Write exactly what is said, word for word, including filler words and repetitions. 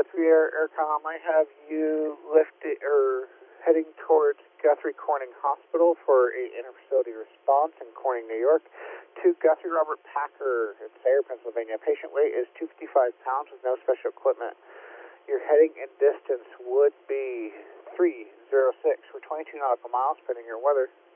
Guthrie Air Aircom. I have you lifted or heading towards Guthrie Corning Hospital for a interfacility response in Corning, New York. To Guthrie Robert Packer in Sayre, Pennsylvania. Patient weight is two hundred fifty-five pounds with no special equipment. Your heading and distance would be three zero six for twenty-two nautical miles, depending on your weather.